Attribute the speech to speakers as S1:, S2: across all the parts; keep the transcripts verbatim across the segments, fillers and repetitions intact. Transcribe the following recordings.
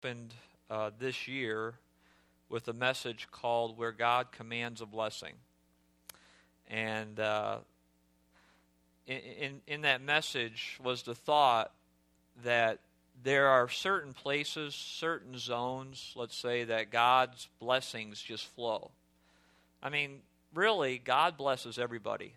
S1: opened uh, this year with a message called Where God Commands a Blessing. And uh, in, in, in that message was the thought that there are certain places, certain zones, let's say, that God's blessings just flow. I mean, really, God blesses everybody.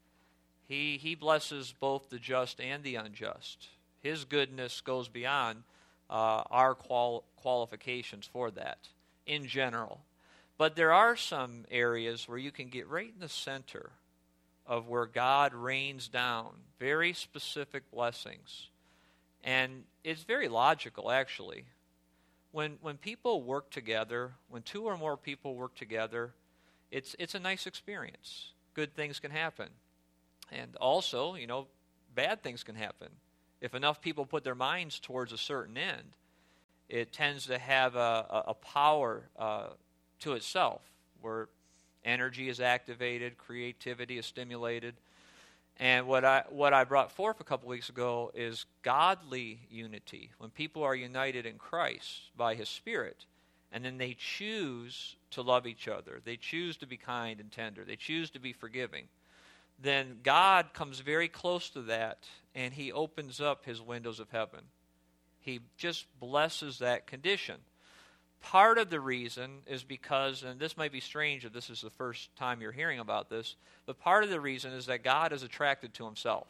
S1: He, he blesses both the just and the unjust. His goodness goes beyond uh, our qual- qualifications for that in general. But there are some areas where you can get right in the center of where God rains down very specific blessings. And it's very logical, actually. When when people work together, when two or more people work together, it's it's a nice experience. Good things can happen. And also, you know, bad things can happen. If enough people put their minds towards a certain end, it tends to have a, a, a power uh, to itself, where energy is activated, creativity is stimulated. And what I what I brought forth a couple weeks ago is godly unity, when people are united in Christ by His Spirit, and then they choose to love each other, they choose to be kind and tender, they choose to be forgiving, then God comes very close to that, and He opens up His windows of heaven. He just blesses that condition. Part of the reason is because, and this might be strange if this is the first time you're hearing about this, but part of the reason is that God is attracted to Himself.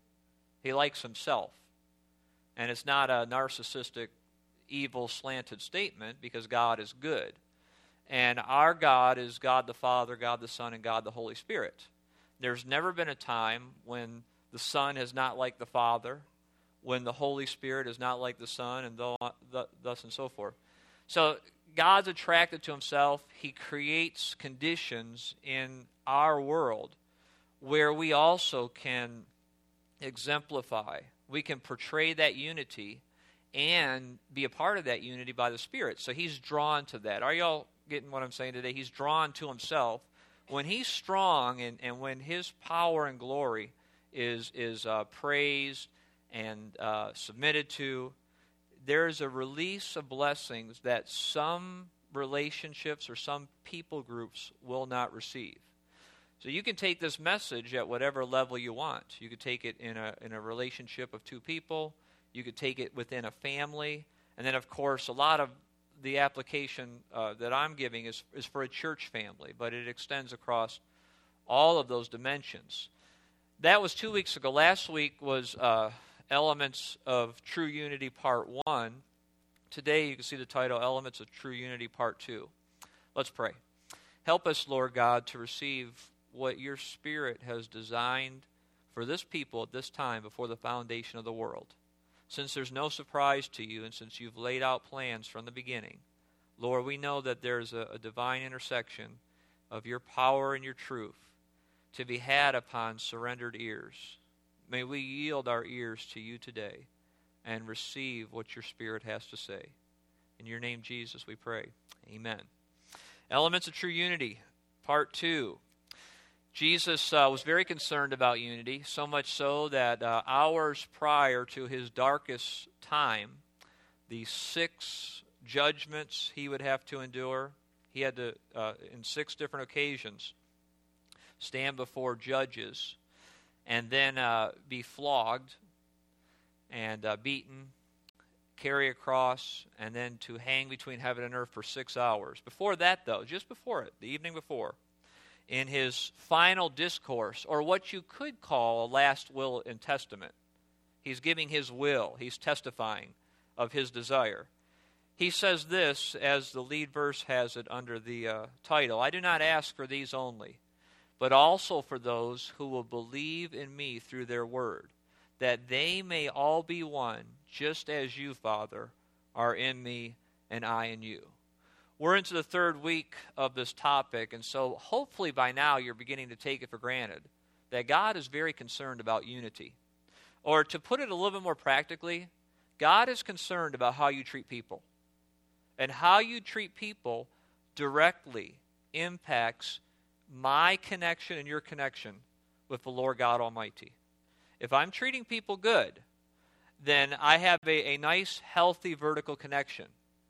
S1: He likes Himself. And it's not a narcissistic, evil, slanted statement, because God is good. And our God is God the Father, God the Son, and God the Holy Spirit. There's never been a time when the Son is not like the Father, when the Holy Spirit is not like the Son, and thus and so forth. So God's attracted to Himself. He creates conditions in our world where we also can exemplify, we can portray that unity and be a part of that unity by the Spirit. So He's drawn to that. Are y'all getting what I'm saying today? He's drawn to Himself. When He's strong and, and when His power and glory is, is uh, praised and uh, submitted to, there's a release of blessings that some relationships or some people groups will not receive. So you can take this message at whatever level you want. You could take it in a in a relationship of two people. You could take it within a family. And then, of course, a lot of the application uh, that I'm giving is, is for a church family, but it extends across all of those dimensions. That was two weeks ago. Last week was Uh, Elements of True Unity Part one. Today you can see the title, Elements of True Unity Part two. Let's pray. Help us, Lord God, to receive what your Spirit has designed for this people at this time before the foundation of the world. Since there's no surprise to you, and since you've laid out plans from the beginning, Lord, we know that there's a, a divine intersection of your power and your truth to be had upon surrendered ears. May we yield our ears to you today and receive what your Spirit has to say. In your name, Jesus, we pray. Amen. Elements of True Unity, Part two. Jesus uh, was very concerned about unity, so much so that uh, hours prior to his darkest time, the six judgments he would have to endure, he had to, uh, in six different occasions, stand before judges and then uh, be flogged and uh, beaten, carry a cross, and then to hang between heaven and earth for six hours. Before that, though, just before it, the evening before, in his final discourse, or what you could call a last will and testament, he's giving his will, he's testifying of his desire. He says this, as the lead verse has it under the uh, title, I do not ask for these only, but also for those who will believe in me through their word, that they may all be one, just as you, Father, are in me and I in you. We're into the third week of this topic, and so hopefully by now you're beginning to take it for granted that God is very concerned about unity. Or to put it a little bit more practically, God is concerned about how you treat people. And how you treat people directly impacts my connection and your connection with the Lord God Almighty. If I'm treating people good, then I have a, a nice, healthy vertical connection.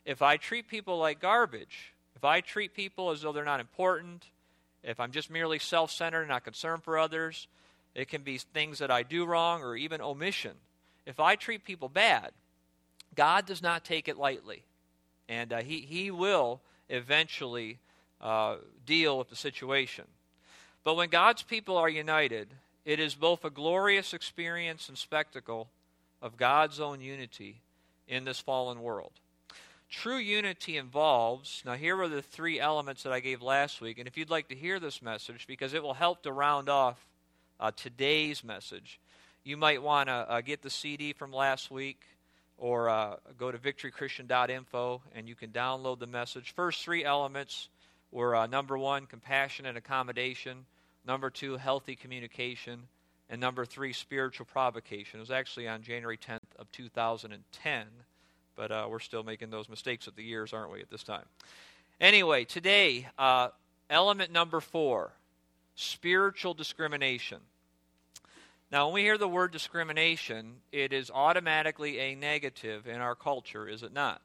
S1: if I treat people like garbage, if I treat people as though they're not important, if I'm just merely self-centered and not concerned for others, it can be things that I do wrong or even omission. If I treat people bad, God does not take it lightly. And uh, he, he will eventually uh, deal with the situation. But when God's people are united, it is both a glorious experience and spectacle of God's own unity in this fallen world. True unity involves, now here are the three elements that I gave last week, and if you'd like to hear this message, because it will help to round off uh, today's message, you might want to uh, get the C D from last week, or uh, go to victory christian dot info and you can download the message. First three elements were uh, number one, compassion and accommodation, number two, healthy communication, and number three, spiritual provocation. It was actually on January tenth of two thousand ten, but uh, we're still making those mistakes of the years, aren't we, at this time? Anyway, today, uh, element number four, spiritual discrimination. Now, when we hear the word discrimination, it is automatically a negative in our culture, is it not?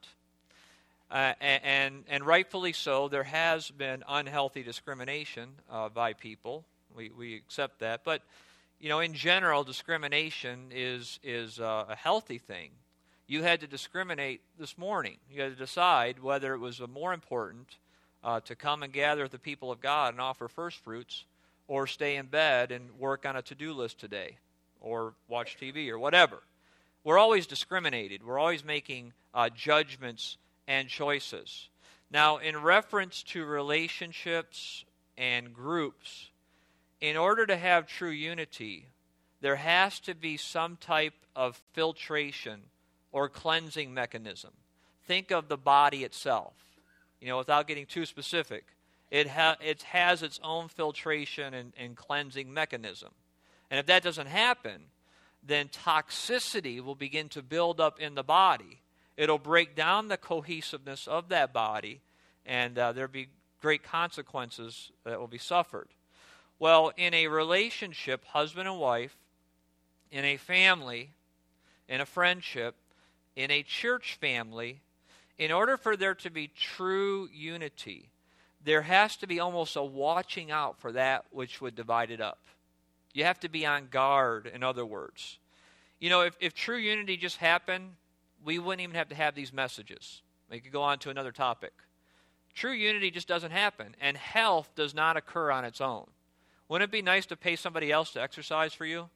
S1: Uh, and, and rightfully so, there has been unhealthy discrimination uh, by people. We, we accept that. But, you know, in general, discrimination is, is uh, a healthy thing. You had to discriminate this morning. You had to decide whether it was more important uh, to come and gather with the people of God and offer first fruits, or stay in bed and work on a to-do list today, or watch T V, or whatever. We're always discriminated. We're always making uh, judgments and choices. Now, in reference to relationships and groups, in order to have true unity, there has to be some type of filtration or cleansing mechanism. Think of the body itself. You know, without getting too specific, It, ha- it has its own filtration and, and cleansing mechanism. And if that doesn't happen, then toxicity will begin to build up in the body. It'll break down the cohesiveness of that body, and uh, there'll be great consequences that will be suffered. Well, in a relationship, husband and wife, in a family, in a friendship, in a church family, in order for there to be true unity, there has to be almost a watching out for that which would divide it up. You have to be on guard, in other words. You know, if, if true unity just happened, we wouldn't even have to have these messages. We could go on to another topic. True unity just doesn't happen, and health does not occur on its own. Wouldn't it be nice to pay somebody else to exercise for you?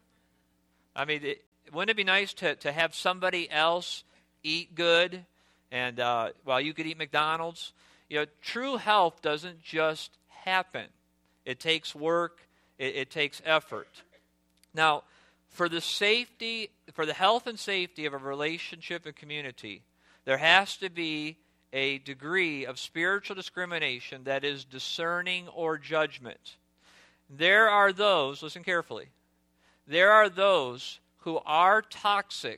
S1: I mean, it, wouldn't it be nice to, to have somebody else eat good, and uh, while you could eat McDonald's? You know, true health doesn't just happen. It takes work. It, it takes effort. Now, for the safety, for the health and safety of a relationship and community, there has to be a degree of spiritual discrimination that is discerning or judgment. There are those, listen carefully, there are those who are toxic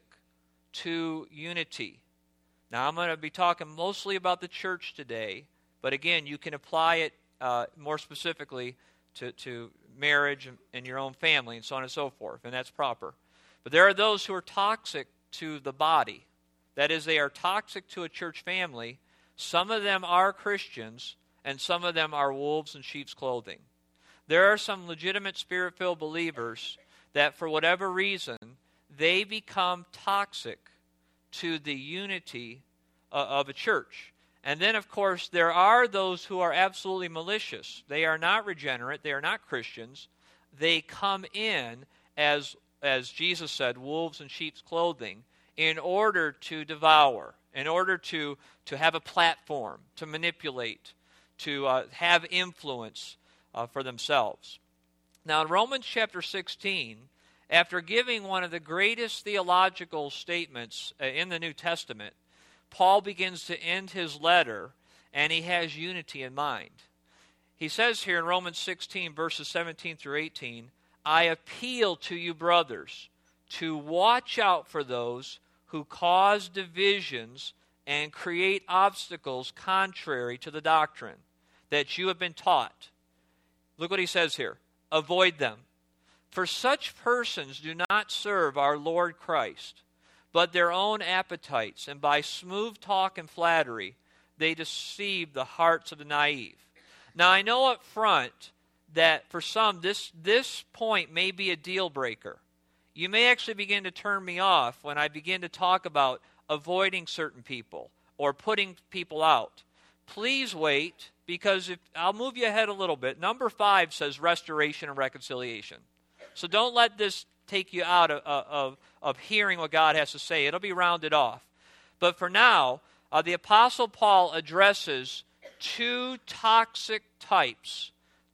S1: to unity. Now, I'm going to be talking mostly about the church today, but again, you can apply it uh, more specifically to, to marriage and, and your own family and so on and so forth, and that's proper. But there are those who are toxic to the body. That is, they are toxic to a church family. Some of them are Christians, and some of them are wolves in sheep's clothing. There are some legitimate Spirit-filled believers that, for whatever reason, they become toxic to the unity uh, of a church. And then, of course, there are those who are absolutely malicious. They are not regenerate. They are not Christians. They come in, as, as Jesus said, wolves in sheep's clothing, in order to devour, in order to, to have a platform, to manipulate, to uh, have influence uh, for themselves. Now, in Romans chapter sixteen, after giving one of the greatest theological statements uh, in the New Testament, Paul begins to end his letter, and he has unity in mind. He says here in Romans sixteen, verses seventeen through eighteen, I appeal to you, brothers, to watch out for those who cause divisions and create obstacles contrary to the doctrine that you have been taught. Look what he says here. Avoid them. For such persons do not serve our Lord Christ, but their own appetites, and by smooth talk and flattery, they deceive the hearts of the naive. Now, I know up front that for some, this, this point may be a deal breaker. You may actually begin to turn me off when I begin to talk about avoiding certain people or putting people out. Please wait, because if, I'll move you ahead a little bit. Number five says restoration and reconciliation. So don't let this take you out of, of, of hearing what God has to say. It'll be rounded off. But for now, uh, the Apostle Paul addresses two toxic types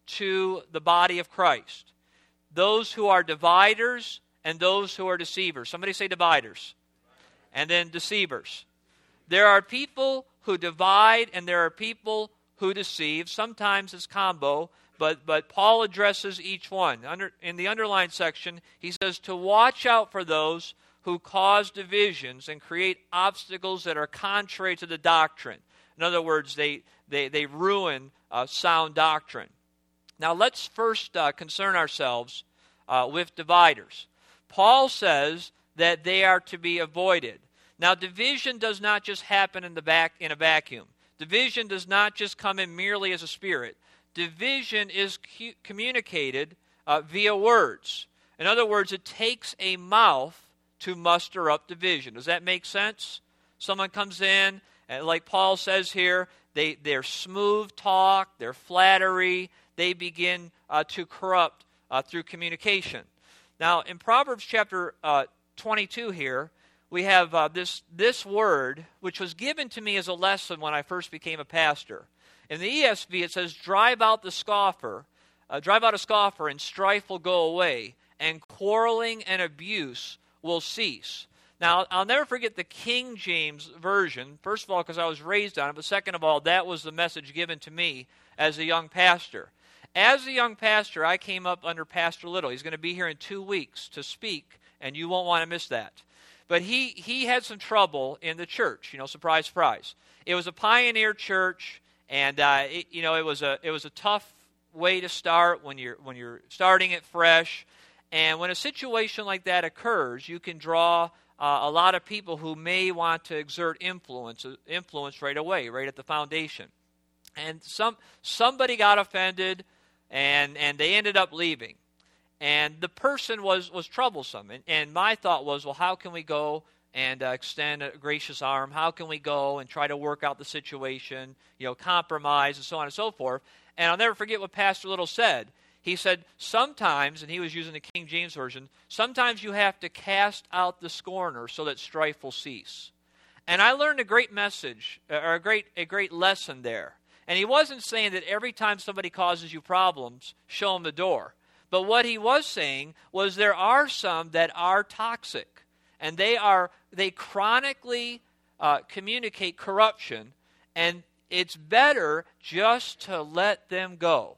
S1: to the body of Christ. Those who are dividers and those who are deceivers. Somebody say dividers. And then deceivers. There are people who divide and there are people who deceive. Sometimes it's combo, but, but Paul addresses each one. Under, in the underlined section, he says to watch out for those who cause divisions and create obstacles that are contrary to the doctrine. In other words, they, they, they ruin uh, sound doctrine. Now let's first uh, concern ourselves uh, with dividers. Paul says that they are to be avoided. Now, division does not just happen in the back in a vacuum. Division does not just come in merely as a spirit. Division is cu- communicated uh, via words. In other words, it takes a mouth to muster up division. Does that make sense? Someone comes in, and like Paul says here, they, they're smooth talk, they're flattery, they begin uh, to corrupt uh, through communication. Now, in Proverbs chapter uh, twenty-two here, we have uh, this, this word, which was given to me as a lesson when I first became a pastor. In the E S V, it says, drive out the scoffer, uh, drive out a scoffer, and strife will go away, and quarreling and abuse will cease. Now, I'll never forget the King James Version, first of all, because I was raised on it, but second of all, that was the message given to me as a young pastor. As a young pastor, I came up under Pastor Little. He's going to be here in two weeks to speak, and you won't want to miss that. But he, he had some trouble in the church, you know, surprise, surprise. It was a pioneer church, and uh, it, you know, it was a it was a tough way to start when you're when you're starting it fresh. And when a situation like that occurs, you can draw uh, a lot of people who may want to exert influence influence right away, right at the foundation. And some somebody got offended, and and they ended up leaving. And the person was, was troublesome. And, and my thought was, well, how can we go and uh, extend a gracious arm? How can we go and try to work out the situation, you know, compromise and so on and so forth? And I'll never forget what Pastor Little said. He said, sometimes, and he was using the King James Version, sometimes you have to cast out the scorner so that strife will cease. And I learned a great message, or a great a great lesson there. And he wasn't saying that every time somebody causes you problems, show them the door. But what he was saying was there are some that are toxic, and they are they chronically uh, communicate corruption, and it's better just to let them go.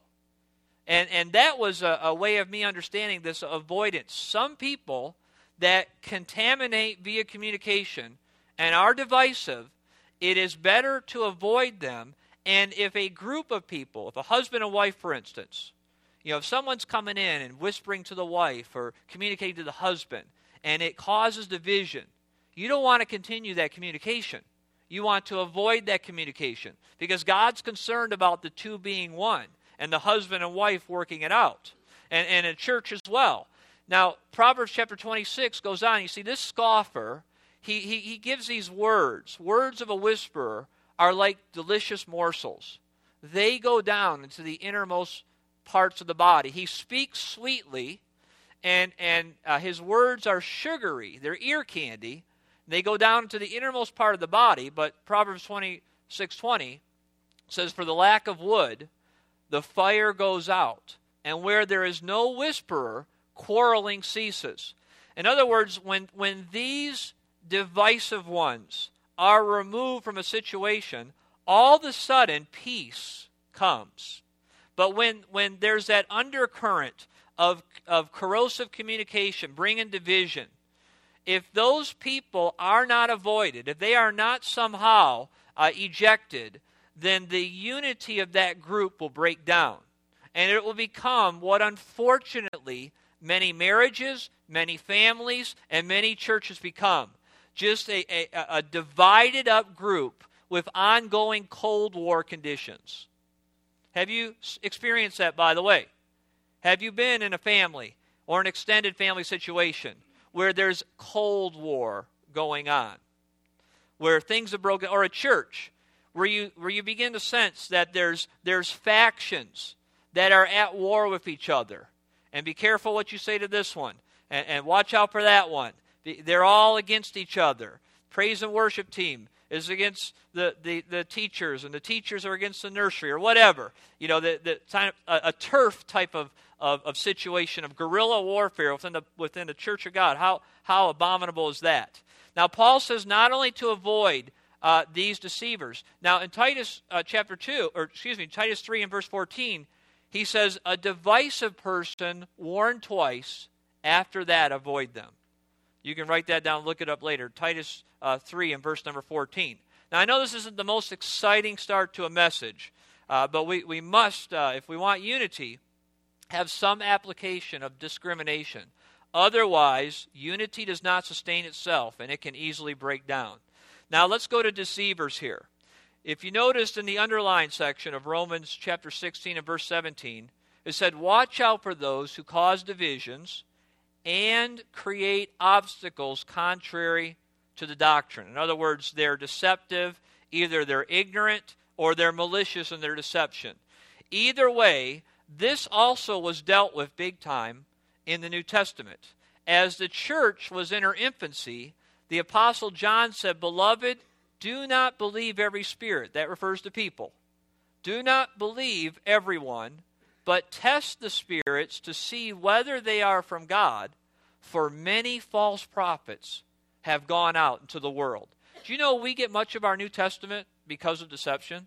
S1: And and that was a, a way of me understanding this avoidance. Some people that contaminate via communication and are divisive, it is better to avoid them. And if a group of people, if a husband and wife, for instance, you know, if someone's coming in and whispering to the wife or communicating to the husband, and it causes division, you don't want to continue that communication. You want to avoid that communication because God's concerned about the two being one and the husband and wife working it out, and, and in church as well. Now, Proverbs chapter twenty-six goes on. You see, this scoffer, he, he, he gives these words. Words of a whisperer are like delicious morsels. They go down into the innermost parts of the body. He speaks sweetly, and and uh, his words are sugary. They're ear candy. They go down to the innermost part of the body. But Proverbs twenty-six twenty says, "For the lack of wood, the fire goes out, and where there is no whisperer, quarreling ceases." In other words, when when these divisive ones are removed from a situation, all of a sudden peace comes. But when, when there's that undercurrent of, of corrosive communication, bringing division, if those people are not avoided, if they are not somehow uh, ejected, then the unity of that group will break down. And it will become what unfortunately many marriages, many families, and many churches become. just a, a, a divided up group with ongoing Cold War conditions. Have you experienced that, by the way? Have you been in a family or an extended family situation where there's Cold War going on, where things are broken, or a church where you where you begin to sense that there's there's factions that are at war with each other? And be careful what you say to this one, and, and watch out for that one. They're all against each other. Praise and worship team is against the, the, the teachers, and the teachers are against the nursery, or whatever. You know, the, the time, a, a turf type of, of, of situation of guerrilla warfare within the within the Church of God. How how abominable is that? Now, Paul says not only to avoid uh, these deceivers. Now, in Titus uh, chapter two, or excuse me, Titus three and verse fourteen, he says, a divisive person warned twice, after that avoid them. You can write that down, look it up later. Titus uh, three and verse number fourteen. Now, I know this isn't the most exciting start to a message, uh, but we, we must, uh, if we want unity, have some application of discrimination. Otherwise, unity does not sustain itself, and it can easily break down. Now, let's go to deceivers here. If you noticed in the underlined section of Romans chapter sixteen and verse seventeen, it said, watch out for those who cause divisions and create obstacles contrary to the doctrine. In other words, they're deceptive, either they're ignorant or they're malicious in their deception. Either way, this also was dealt with big time in the New Testament. As the church was in her infancy, the Apostle John said, beloved, do not believe every spirit. That refers to people. Do not believe everyone, but test the spirits to see whether they are from God, for many false prophets have gone out into the world. Do you know we get much of our New Testament because of deception?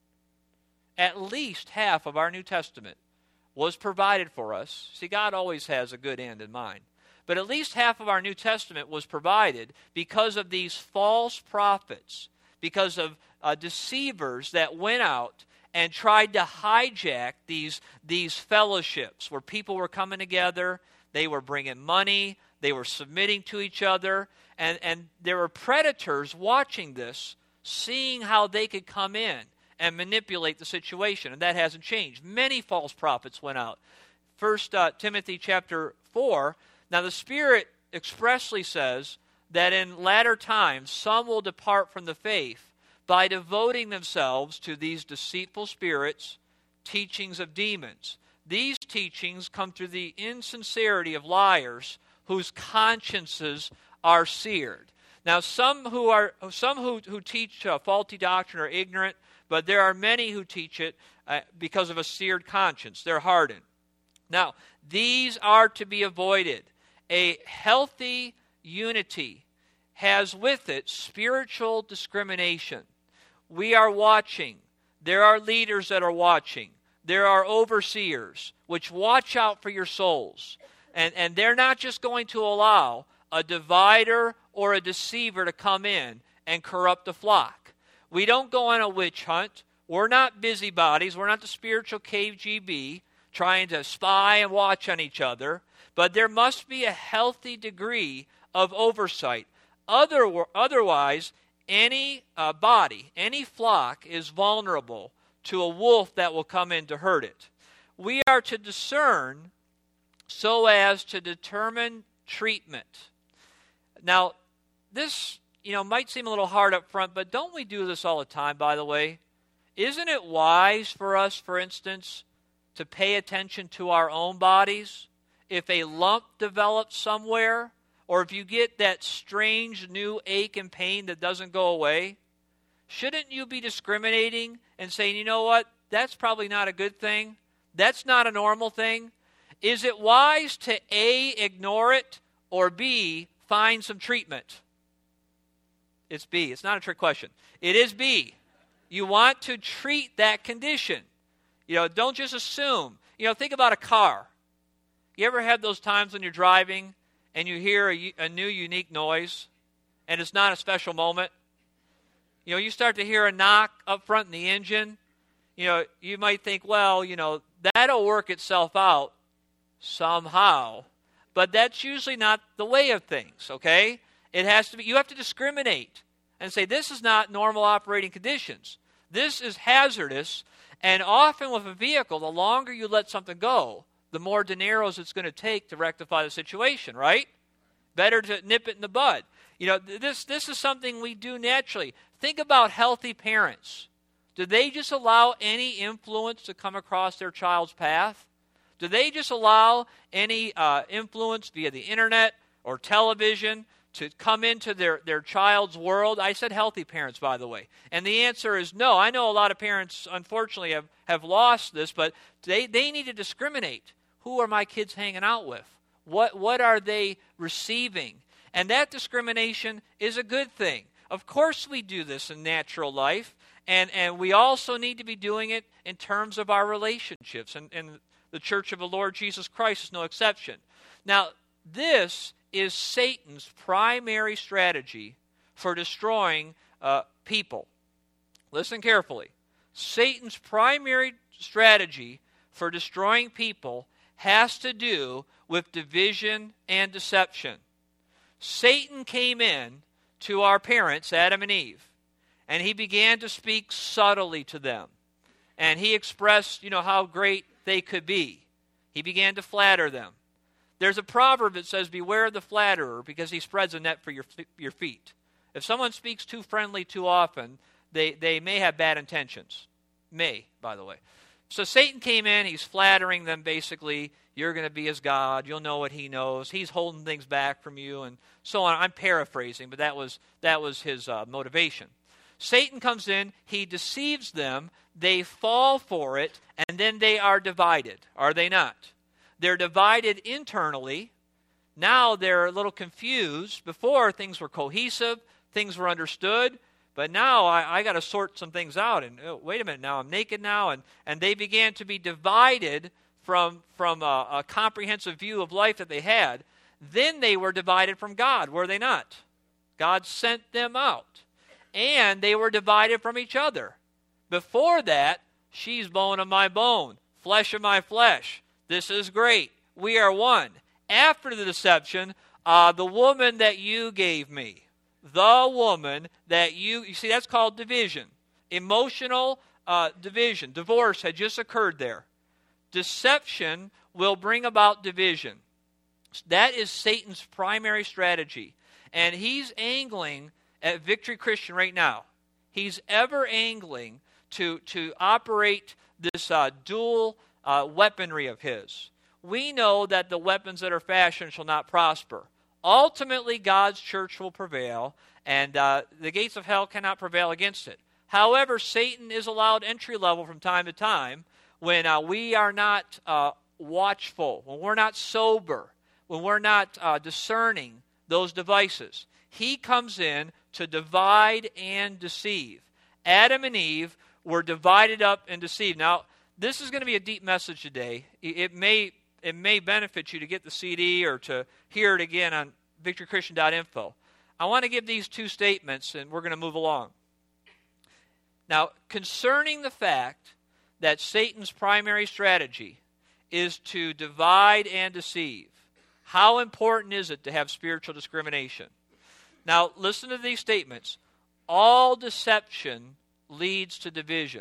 S1: At least half of our New Testament was provided for us. See, God always has a good end in mind. But at least half of our New Testament was provided because of these false prophets, because of uh, deceivers that went out and tried to hijack these, these fellowships where people were coming together, they were bringing money, they were submitting to each other, and, and there were predators watching this, seeing how they could come in and manipulate the situation, and that hasn't changed. Many false prophets went out. First uh, Timothy chapter four, now the Spirit expressly says that in latter times some will depart from the faith by devoting themselves to these deceitful spirits, teachings of demons. These teachings come through the insincerity of liars whose consciences are seared. Now some who are some who, who teach uh, faulty doctrine are ignorant, but there are many who teach it uh, because of a seared conscience. They're hardened. Now, these are to be avoided. A healthy unity has with it spiritual discrimination. We are watching. There are leaders that are watching. There are overseers which watch out for your souls. And, and they're not just going to allow a divider or a deceiver to come in and corrupt the flock. We don't go on a witch hunt. We're not busybodies. We're not the spiritual K G B trying to spy and watch on each other. But there must be a healthy degree of oversight. Other, otherwise, any uh, body, any flock is vulnerable to a wolf that will come in to hurt it. We are to discern so as to determine treatment. Now, this, you know, might seem a little hard up front, but don't we do this all the time, by the way? Isn't it wise for us, for instance, to pay attention to our own bodies? If a lump develops somewhere, or if you get that strange new ache and pain that doesn't go away, shouldn't you be discriminating and saying, you know what, that's probably not a good thing? That's not a normal thing? Is it wise to A, ignore it, or B, find some treatment? It's B. It's not a trick question. It is B. You want to treat that condition. You know, don't just assume. You know, think about a car. You ever had those times when you're driving and you hear a, a new unique noise and it's not a special moment? You know, you start to hear a knock up front in the engine. You know, you might think, well, you know, that'll work itself out somehow. But that's usually not the way of things, okay? It has to be, you have to discriminate and say, this is not normal operating conditions. This is hazardous, and often with a vehicle, the longer you let something go, the more dineros it's going to take to rectify the situation, right? Better to nip it in the bud. You know, this this is something we do naturally. Think about healthy parents. Do they just allow any influence to come across their child's path? Do they just allow any uh, influence via the internet or television to come into their, their child's world? I said healthy parents, by the way. And the answer is no. I know a lot of parents, unfortunately, have, have lost this, but they, they need to discriminate. Who are my kids hanging out with? What what are they receiving? And that discrimination is a good thing. Of course we do this in natural life, and, and we also need to be doing it in terms of our relationships. And, and the Church of the Lord Jesus Christ is no exception. Now, this is Satan's primary strategy for destroying uh, people. Listen carefully. Satan's primary strategy for destroying people has to do with division and deception. Satan came in to our parents, Adam and Eve, and he began to speak subtly to them. And he expressed, you know, how great they could be. He began to flatter them. There's a proverb that says, beware the flatterer, because he spreads a net for your your feet. If someone speaks too friendly too often, they, they may have bad intentions. May, by the way. So Satan came in, he's flattering them basically. You're going to be as God. You'll know what he knows. He's holding things back from you, and so on. I'm paraphrasing, but that was that was his uh, motivation. Satan comes in, he deceives them, they fall for it, and then they are divided, are they not? They're divided internally. Now they're a little confused. Before, things were cohesive, things were understood, but now I, I got to sort some things out, and oh, wait a minute, now I'm naked now, and, and they began to be divided from, from a, a comprehensive view of life that they had. Then they were divided from God, were they not? God sent them out. And they were divided from each other. Before that, she's bone of my bone, flesh of my flesh. This is great. We are one. After the deception, uh, the woman that you gave me, the woman that you, you see, that's called division. Emotional uh, division. Divorce had just occurred there. Deception will bring about division. That is Satan's primary strategy. And he's angling at Victory Christian right now. He's ever angling to, to operate this uh, dual uh, weaponry of his. We know that the weapons that are fashioned shall not prosper. Ultimately, God's church will prevail, and uh, the gates of hell cannot prevail against it. However, Satan is allowed entry level from time to time when uh, we are not uh, watchful, when we're not sober, when we're not uh, discerning those devices. He comes in to divide and deceive. Adam and Eve were divided up and deceived. Now, this is going to be a deep message today. It may it may benefit you to get the C D or to hear it again on victory christian dot info. I want to give these two statements, and we're going to move along. Now, concerning the fact that Satan's primary strategy is to divide and deceive, how important is it to have spiritual discrimination? Now, listen to these statements. All deception leads to division.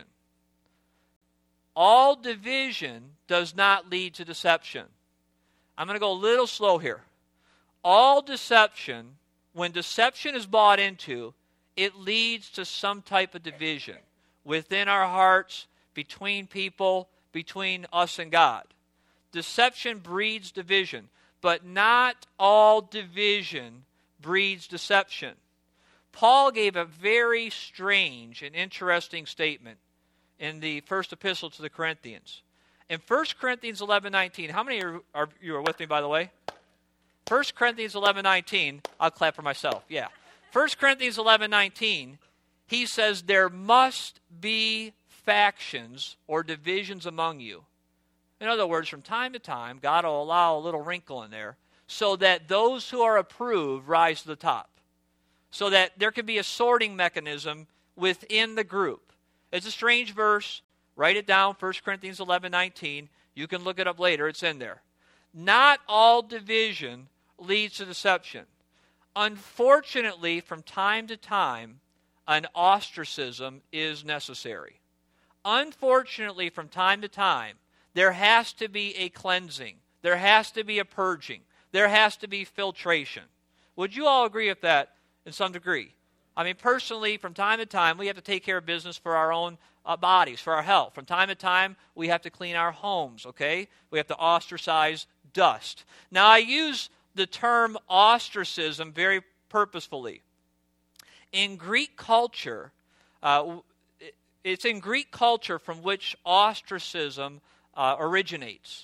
S1: All division does not lead to deception. I'm going to go a little slow here. All deception, when deception is bought into, it leads to some type of division within our hearts, between people, between us and God. Deception breeds division, but not all division breeds deception. Paul gave a very strange and interesting statement in the first epistle to the Corinthians. In First Corinthians eleven nineteen, how many are, are you are with me, by the way? First Corinthians eleven nineteen, I'll clap for myself, yeah. First Corinthians eleven nineteen, he says, there must be factions or divisions among you. In other words, from time to time, God will allow a little wrinkle in there so that those who are approved rise to the top. So that there can be a sorting mechanism within the group. It's a strange verse. Write it down, First Corinthians eleven nineteen. You can look it up later. It's in there. Not all division leads to deception. unfortunately, from time to time, an ostracism is necessary. Unfortunately, from time to time, there has to be a cleansing. There has to be a purging. There has to be filtration. Would you all agree with that in some degree? I mean, personally, from time to time, we have to take care of business for our own uh, bodies, for our health. From time to time, we have to clean our homes, okay? We have to ostracize dust. Now, I use the term ostracism very purposefully. In Greek culture, uh, it's in Greek culture from which ostracism uh, originates.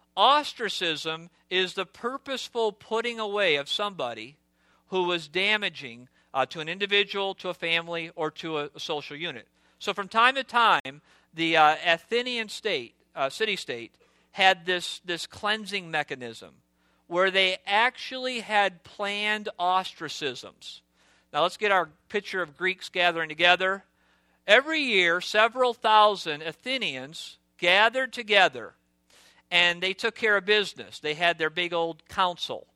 S1: Ostracism is the purposeful putting away of somebody who was damaging Uh, to an individual, to a family, or to a, a social unit. So from time to time, the uh, Athenian state, uh, city-state, had this, this cleansing mechanism where they actually had planned ostracisms. Now let's get our picture of Greeks gathering together. Every year, several thousand Athenians gathered together, and they took care of business. They had their big old council.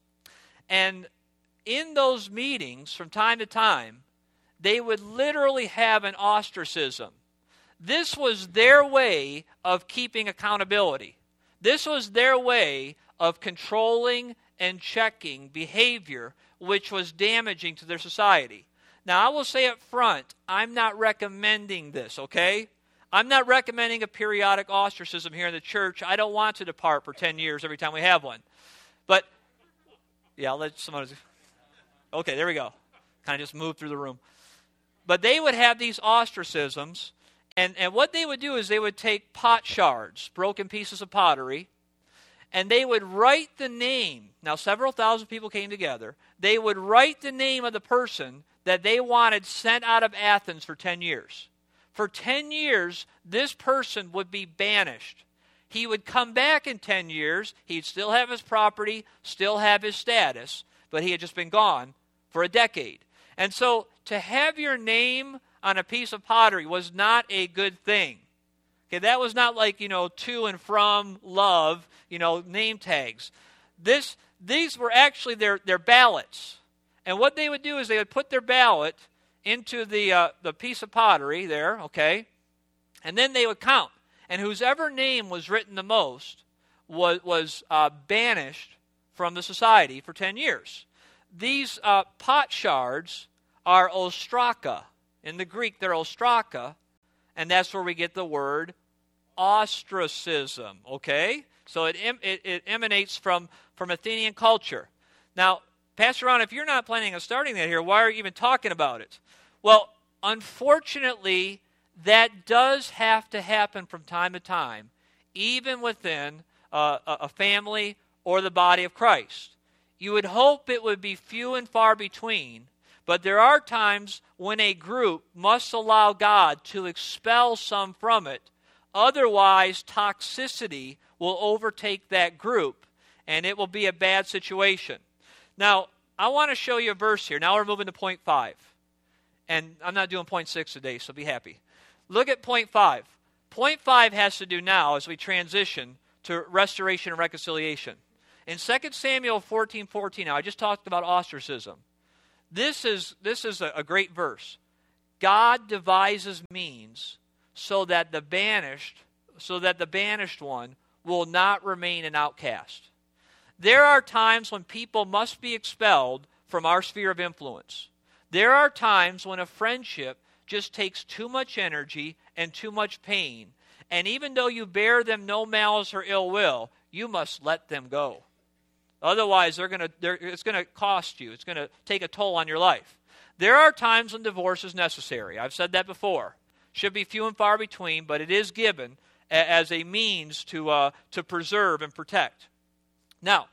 S1: And in those meetings, from time to time, they would literally have an ostracism. This was their way of keeping accountability. This was their way of controlling and checking behavior which was damaging to their society. Now, I will say up front, I'm not recommending this, okay? I'm not recommending a periodic ostracism here in the church. I don't want to depart for ten years every time we have one. But, yeah, I'll let someone... Okay, there we go. Kind of just moved through the room. But they would have these ostracisms, and, and what they would do is they would take pot shards, broken pieces of pottery, and they would write the name. Now, several thousand people came together. They would write the name of the person that they wanted sent out of Athens for ten years. For ten years, this person would be banished. He would come back in ten years. He'd still have his property, still have his status, but he had just been gone for a decade. And so to have your name on a piece of pottery was not a good thing. Okay, that was not like, you know, to and from, love, you know, name tags. This, these were actually their, their ballots. And what they would do is they would put their ballot into the, uh, the piece of pottery there, okay, and then they would count. And whosever name was written the most was, was uh, banished from the society for ten years. These uh, pot shards are ostraka. In the Greek, they're ostraka, and that's where we get the word ostracism, okay? So it, it, it emanates from, from Athenian culture. Now, Pastor Ron, if you're not planning on starting that here, why are you even talking about it? Well, unfortunately, that does have to happen from time to time, even within uh, a family or the body of Christ. You would hope it would be few and far between, but there are times when a group must allow God to expel some from it. Otherwise, toxicity will overtake that group, and it will be a bad situation. Now, I want to show you a verse here. Now we're moving to point five. And I'm not doing point six today, so be happy. Look at point five. Point five has to do now, as we transition to restoration and reconciliation. In Second Samuel fourteen fourteen, now I just talked about ostracism. This is, this is a, a great verse. God devises means so that the banished, so that the banished one will not remain an outcast. There are times when people must be expelled from our sphere of influence. There are times when a friendship just takes too much energy and too much pain, and even though you bear them no malice or ill will, you must let them go. Otherwise, they're gonna, they're, it's going to cost you. It's going to take a toll on your life. There are times when divorce is necessary. I've said that before. Should be few and far between, but it is given a, as a means to uh, to preserve and protect. Now,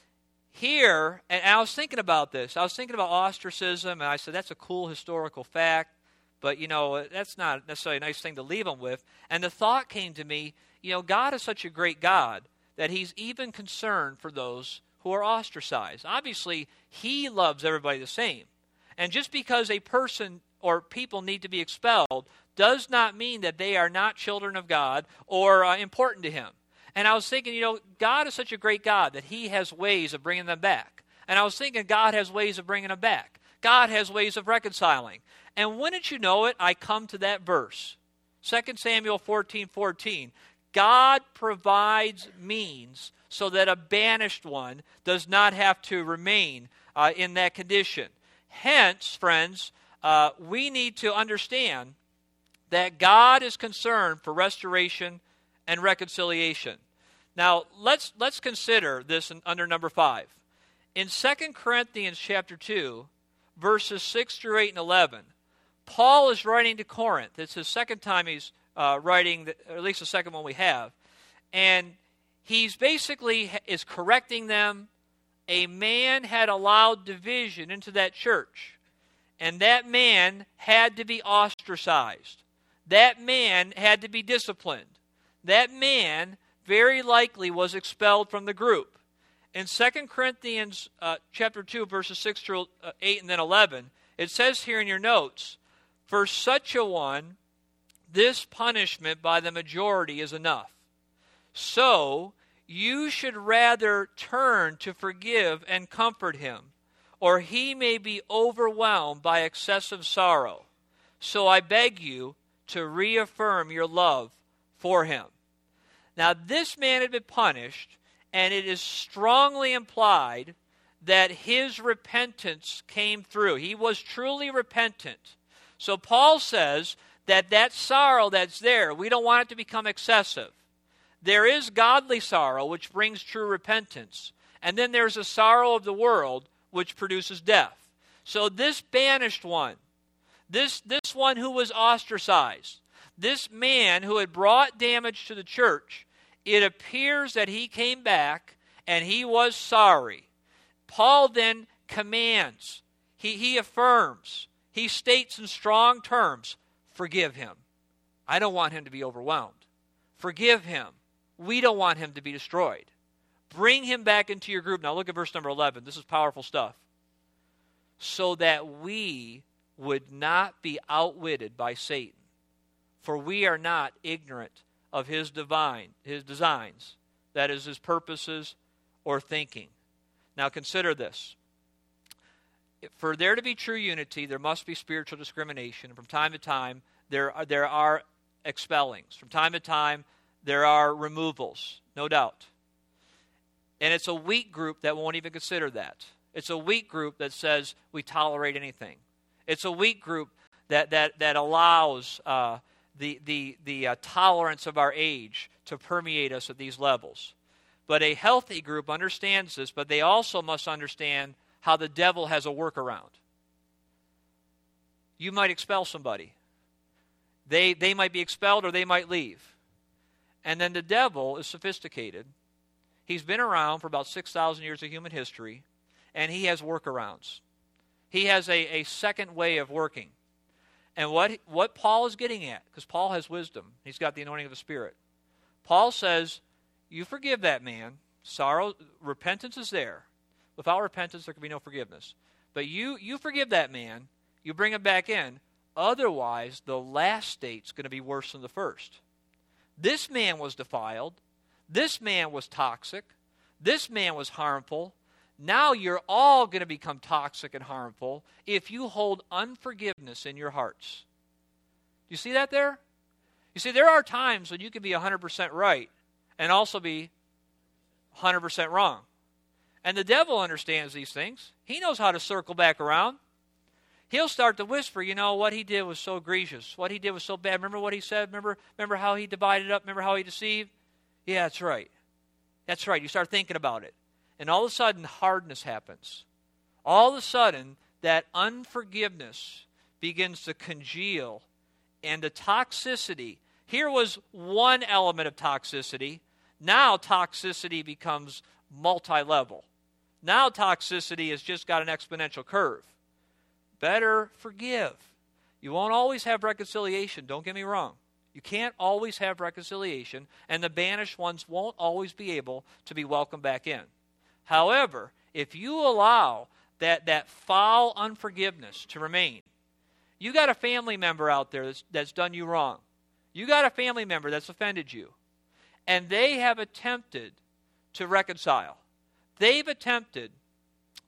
S1: here, and I was thinking about this. I was thinking about ostracism, and I said, that's a cool historical fact, but, you know, that's not necessarily a nice thing to leave them with. And the thought came to me, you know, God is such a great God that he's even concerned for those who are ostracized. Obviously, he loves everybody the same. And just because a person or people need to be expelled does not mean that they are not children of God or uh, important to him. And I was thinking, you know, God is such a great God that he has ways of bringing them back. And I was thinking God has ways of bringing them back. God has ways of reconciling. And wouldn't you know it, I come to that verse. Second Samuel fourteen fourteen. God provides means so that a banished one does not have to remain uh, in that condition. Hence, friends, uh, we need to understand that God is concerned for restoration and reconciliation. Now, let's let's consider this in, under number five. In Second Corinthians chapter two, verses six through eight and eleven, Paul is writing to Corinth. It's his second time he's uh, writing, the, or at least the second one we have. And he's basically is correcting them. A man had allowed division into that church, and that man had to be ostracized. That man had to be disciplined. That man very likely was expelled from the group. In Second Corinthians uh, chapter two, verses six through eight and then eleven, it says here in your notes, "For such a one, this punishment by the majority is enough. So you should rather turn to forgive and comfort him, or he may be overwhelmed by excessive sorrow. So I beg you to reaffirm your love for him." Now, this man had been punished, and it is strongly implied that his repentance came through. He was truly repentant. So Paul says that that sorrow that's there, we don't want it to become excessive. There is godly sorrow, which brings true repentance. And then there's a sorrow of the world, which produces death. So this banished one, this, this one who was ostracized, this man who had brought damage to the church, it appears that he came back and he was sorry. Paul then commands, he, he affirms, he states in strong terms, forgive him. I don't want him to be overwhelmed. Forgive him. We don't want him to be destroyed. Bring him back into your group. Now look at verse number eleven. This is powerful stuff. So that we would not be outwitted by Satan. For we are not ignorant of his divine, his designs, that is, his purposes or thinking. Now consider this. For there to be true unity, there must be spiritual discrimination. And from time to time, there are, there are expellings. From time to time, there are removals, no doubt. And it's a weak group that won't even consider that. It's a weak group that says we tolerate anything. It's a weak group that that that allows uh, the the the uh, tolerance of our age to permeate us at these levels. But a healthy group understands this, but they also must understand how the devil has a workaround. You might expel somebody. They they might be expelled or they might leave. And then the devil is sophisticated. He's been around for about six thousand years of human history, and he has workarounds. He has a, a second way of working. And what, what Paul is getting at, because Paul has wisdom, he's got the anointing of the Spirit. Paul says, you forgive that man. Sorrow, repentance is there. Without repentance, there can be no forgiveness. But you, you forgive that man, you bring him back in. Otherwise, the last state's going to be worse than the first. This man was defiled. This man was toxic. This man was harmful. Now you're all going to become toxic and harmful if you hold unforgiveness in your hearts. Do you see that there? You see, there are times when you can be one hundred percent right and also be one hundred percent wrong. And the devil understands these things. He knows how to circle back around. He'll start to whisper, you know, what he did was so egregious. What he did was so bad. Remember what he said? Remember, remember how he divided up? Remember how he deceived? Yeah, that's right. That's right. You start thinking about it. And all of a sudden, hardness happens. All of a sudden, that unforgiveness begins to congeal. And the toxicity, here was one element of toxicity. Now toxicity becomes multi-level. Now toxicity has just got an exponential curve. Better forgive. You won't always have reconciliation, don't get me wrong. You can't always have reconciliation, and the banished ones won't always be able to be welcomed back in. However, if you allow that, that foul unforgiveness to remain, you got a family member out there that's, that's done you wrong. You got a family member that's offended you, and they have attempted to reconcile. They've attempted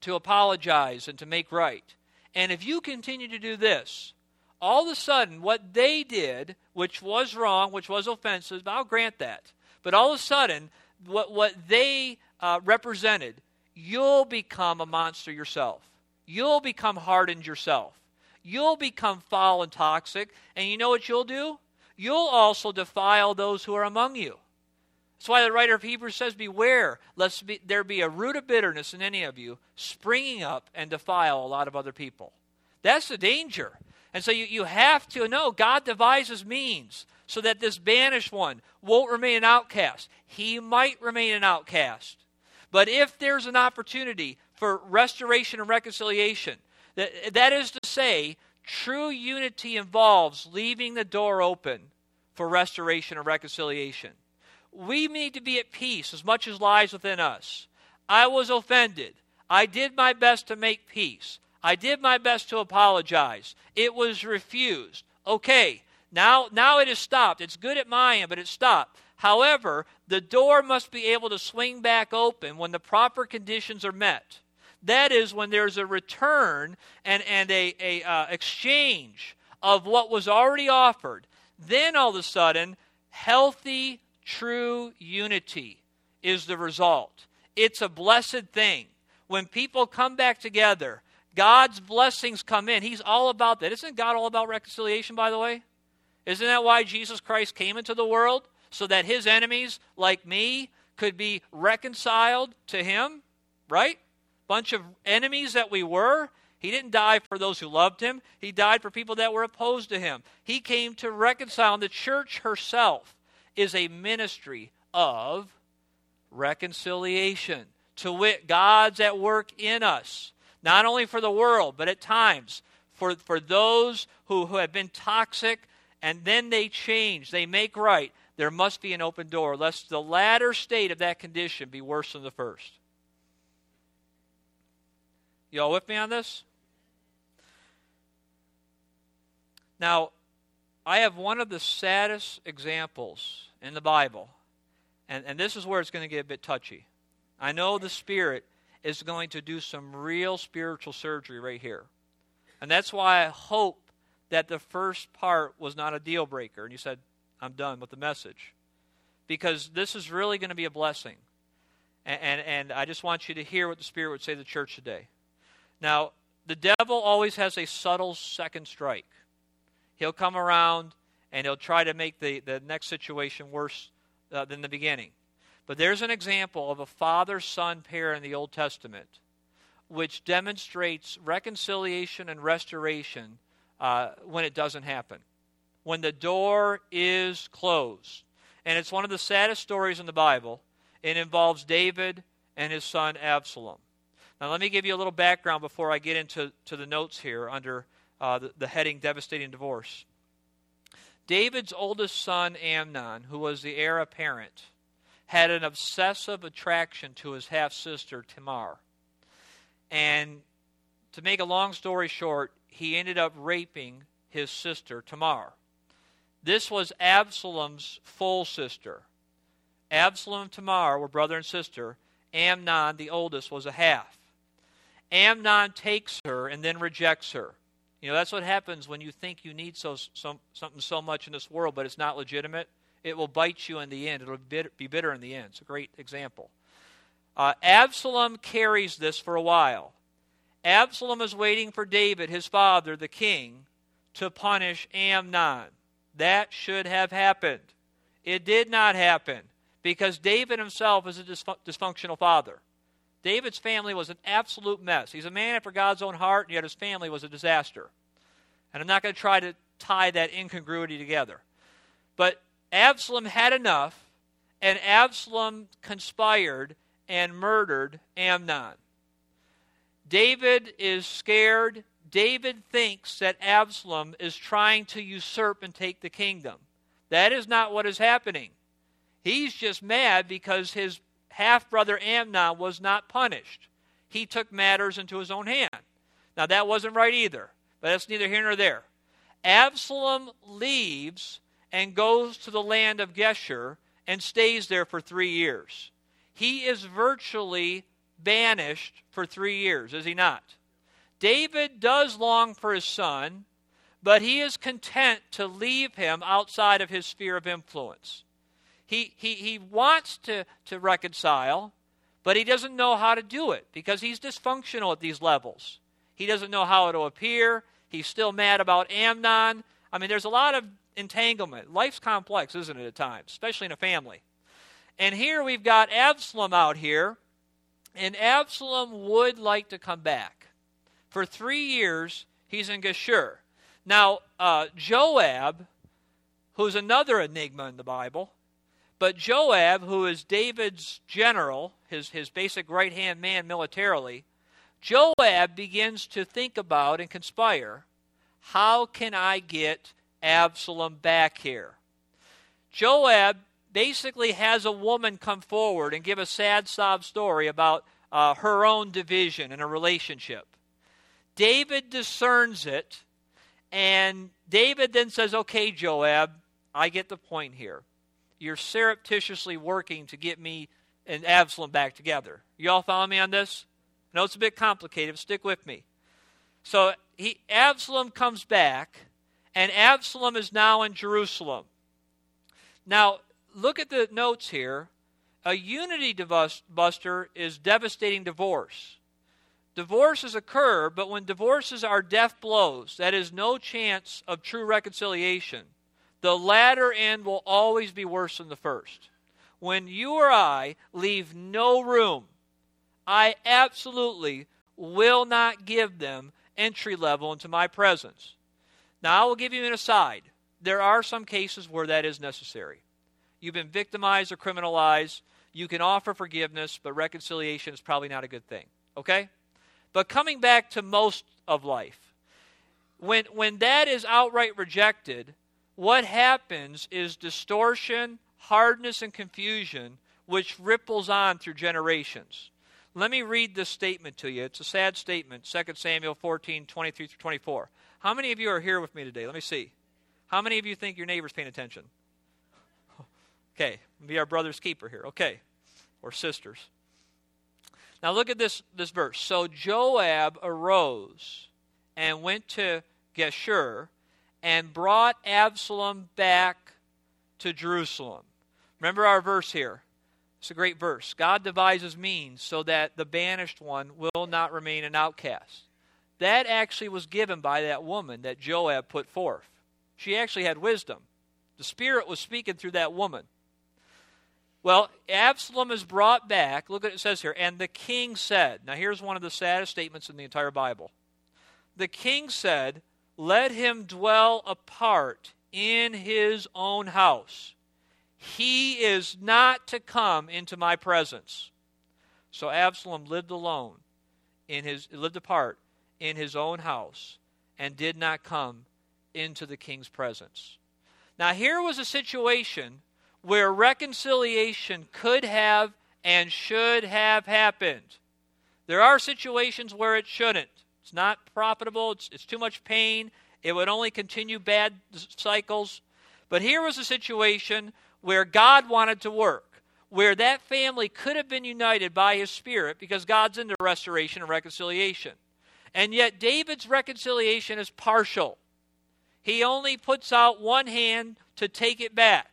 S1: to apologize and to make right. And if you continue to do this, all of a sudden what they did, which was wrong, which was offensive, I'll grant that. But all of a sudden, what, what they uh, represented, you'll become a monster yourself. You'll become hardened yourself. You'll become foul and toxic. And you know what you'll do? You'll also defile those who are among you. That's why the writer of Hebrews says, beware, lest be, there be a root of bitterness in any of you, springing up and defile a lot of other people. That's the danger. And so you, you have to know God devises means so that this banished one won't remain an outcast. He might remain an outcast. But if there's an opportunity for restoration and reconciliation, that, that is to say, true unity involves leaving the door open for restoration and reconciliation. We need to be at peace as much as lies within us. I was offended. I did my best to make peace. I did my best to apologize. It was refused. Okay, now, now it is stopped. It's good at my end, but it's stopped. However, the door must be able to swing back open when the proper conditions are met. That is when there's a return and, and a, a uh, exchange of what was already offered. Then all of a sudden, healthy, true unity is the result. It's a blessed thing. When people come back together, God's blessings come in. He's all about that. Isn't God all about reconciliation, by the way? Isn't that why Jesus Christ came into the world? So that his enemies, like me, could be reconciled to him, right? Bunch of enemies that we were. He didn't die for those who loved him. He died for people that were opposed to him. He came to reconcile. And the church herself is a ministry of reconciliation. To wit, God's at work in us, not only for the world, but at times for, for those who, who have been toxic, and then they change, they make right. There must be an open door, lest the latter state of that condition be worse than the first. You all with me on this? Now, I have one of the saddest examples in the Bible, and, and this is where it's going to get a bit touchy. I know the Spirit is going to do some real spiritual surgery right here. And that's why I hope that the first part was not a deal breaker. And you said, I'm done with the message. Because this is really going to be a blessing. And, and, and I just want you to hear what the Spirit would say to the church today. Now, the devil always has a subtle second strike. He'll come around and he'll try to make the, the next situation worse uh, than the beginning. But there's an example of a father-son pair in the Old Testament which demonstrates reconciliation and restoration uh, when it doesn't happen. When the door is closed. And it's one of the saddest stories in the Bible. It involves David and his son Absalom. Now let me give you a little background before I get into to the notes here under uh, the, the heading Devastating Divorce. David's oldest son Amnon, who was the heir apparent, had an obsessive attraction to his half-sister Tamar. And to make a long story short, he ended up raping his sister Tamar. This was Absalom's full sister. Absalom and Tamar were brother and sister. Amnon, the oldest, was a half. Amnon takes her and then rejects her. You know, that's what happens when you think you need so, so, something so much in this world, but it's not legitimate. It will bite you in the end. It will be bitter in the end. It's a great example. Uh, Absalom carries this for a while. Absalom is waiting for David, his father, the king, to punish Amnon. That should have happened. It did not happen because David himself is a dysfunctional father. David's family was an absolute mess. He's a man after God's own heart, and yet his family was a disaster. And I'm not going to try to tie that incongruity together. But Absalom had enough, and Absalom conspired and murdered Amnon. David is scared. David thinks that Absalom is trying to usurp and take the kingdom. That is not what is happening. He's just mad because his half-brother Amnon was not punished. He took matters into his own hand. Now that wasn't right either, but that's neither here nor there. Absalom leaves and goes to the land of Geshur and stays there for three years. He is virtually banished for three years, is he not? David does long for his son, but he is content to leave him outside of his sphere of influence. He, he, he wants to, to reconcile, but he doesn't know how to do it because he's dysfunctional at these levels. He doesn't know how it'll appear. He's still mad about Amnon. I mean, there's a lot of entanglement. Life's complex, isn't it, at times, especially in a family. And here we've got Absalom out here, and Absalom would like to come back. For three years, he's in Geshur. Now, uh, Joab, who's another enigma in the Bible, but Joab, who is David's general, his, his basic right-hand man militarily, Joab begins to think about and conspire, how can I get Absalom back here? Joab basically has a woman come forward and give a sad sob story about uh, her own division in a relationship. David discerns it, and David then says, okay, Joab, I get the point here. You're surreptitiously working to get me and Absalom back together. You all follow me on this? I know it's a bit complicated, but stick with me. So he, Absalom comes back, and Absalom is now in Jerusalem. Now, look at the notes here. A unity buster is devastating divorce. Divorces occur, but when divorces are death blows, that is no chance of true reconciliation, the latter end will always be worse than the first. When you or I leave no room, I absolutely will not give them entry level into my presence. Now, I will give you an aside. There are some cases where that is necessary. You've been victimized or criminalized. You can offer forgiveness, but reconciliation is probably not a good thing. Okay? But coming back to most of life, when, when that is outright rejected, what happens is distortion, hardness, and confusion, which ripples on through generations. Let me read this statement to you. It's a sad statement, Second Samuel fourteen, twenty-three through twenty-four. How many of you are here with me today? Let me see. How many of you think your neighbor's paying attention? Okay, be our brother's keeper here. Okay, or sisters. Now look at this, this verse. So Joab arose and went to Geshur and brought Absalom back to Jerusalem. Remember our verse here. It's a great verse. God devises means so that the banished one will not remain an outcast. That actually was given by that woman that Joab put forth. She actually had wisdom. The Spirit was speaking through that woman. Well, Absalom is brought back. Look what it says here. And the king said, now here's one of the saddest statements in the entire Bible. The king said, let him dwell apart in his own house. He is not to come into my presence. So Absalom lived alone, in his lived apart in his own house, and did not come into the king's presence. Now here was a situation where reconciliation could have and should have happened. There are situations where it shouldn't. It's not profitable. It's, it's too much pain. It would only continue bad cycles. But here was a situation where God wanted to work, where that family could have been united by his Spirit because God's into restoration and reconciliation. And yet David's reconciliation is partial. He only puts out one hand to take it back.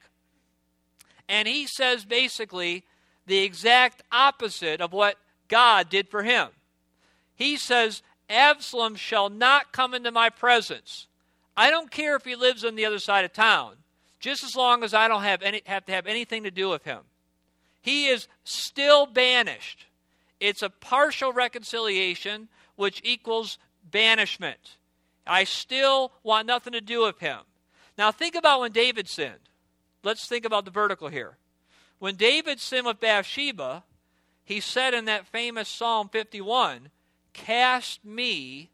S1: And he says basically the exact opposite of what God did for him. He says, Absalom shall not come into my presence. I don't care if he lives on the other side of town, just as long as I don't have any have to have anything to do with him. He is still banished. It's a partial reconciliation, which equals banishment. I still want nothing to do with him. Now think about when David sinned. Let's think about the vertical here. When David sinned with Bathsheba, he said in that famous Psalm fifty-one, cast me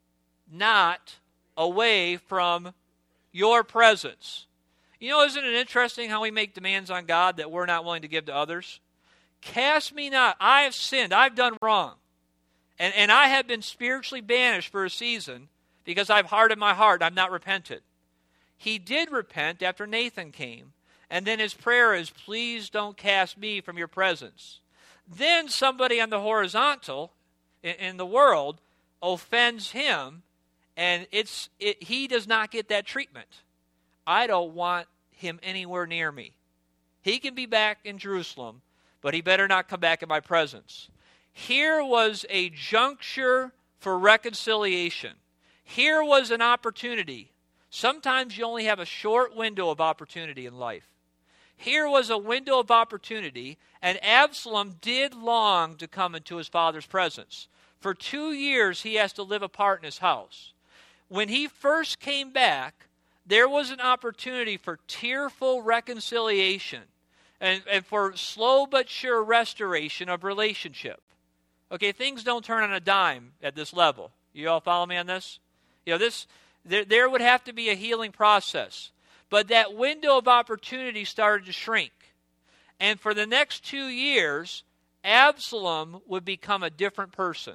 S1: not away from your presence. You know, isn't it interesting how we make demands on God that we're not willing to give to others? Cast me not. I have sinned. I've done wrong. And, and I have been spiritually banished for a season because I've hardened my heart. I've not repented. He did repent after Nathan came. And then his prayer is, please don't cast me from your presence. Then somebody on the horizontal in, in the world offends him, and it's it, he does not get that treatment. I don't want him anywhere near me. He can be back in Jerusalem, but he better not come back in my presence. Here was a juncture for reconciliation. Here was an opportunity. Sometimes you only have a short window of opportunity in life. Here was a window of opportunity, and Absalom did long to come into his father's presence. For two years, he has to live apart in his house. When he first came back, there was an opportunity for tearful reconciliation and, and for slow but sure restoration of relationship. Okay, things don't turn on a dime at this level. You all follow me on this? You know, this there, there would have to be a healing process. But that window of opportunity started to shrink. And for the next two years, Absalom would become a different person.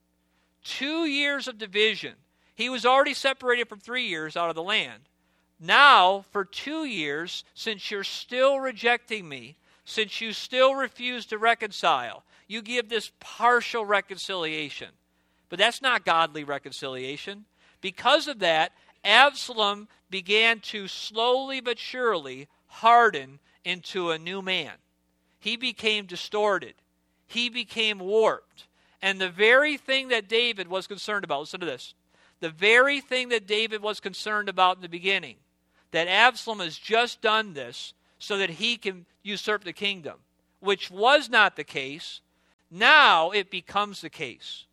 S1: Two years of division. He was already separated from three years out of the land. Now, for two years, since you're still rejecting me, since you still refuse to reconcile, you give this partial reconciliation. But that's not godly reconciliation. Because of that, Absalom began to slowly but surely harden into a new man. He became distorted. He became warped. And the very thing that David was concerned about, listen to this, the very thing that David was concerned about in the beginning, that Absalom has just done this so that he can usurp the kingdom, which was not the case, now it becomes the case.